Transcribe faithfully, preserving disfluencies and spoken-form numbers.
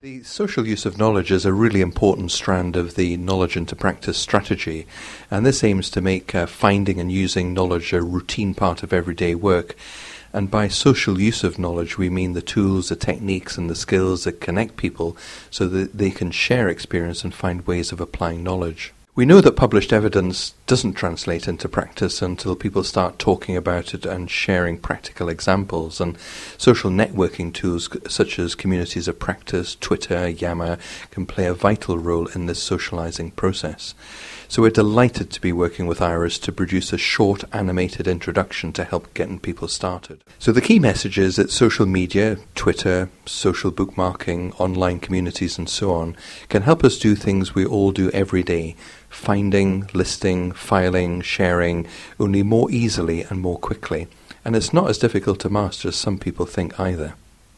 The social use of knowledge is a really important strand of the knowledge into practice strategy, and this aims to make uh, finding and using knowledge a routine part of everyday work. And by social use of knowledge, we mean the tools, the techniques and the skills that connect people so that they can share experience and find ways of applying knowledge. We know that published evidence doesn't translate into practice until people start talking about it and sharing practical examples, and social networking tools such as communities of practice, Twitter, Yammer can play a vital role in this socializing process. So we're delighted to be working with IRIS to produce a short animated introduction to help getting people started. So the key message is that social media, Twitter, social bookmarking, online communities and so on can help us do things we all do every day: finding, listing, filing, sharing, only more easily and more quickly. And it's not as difficult to master as some people think either.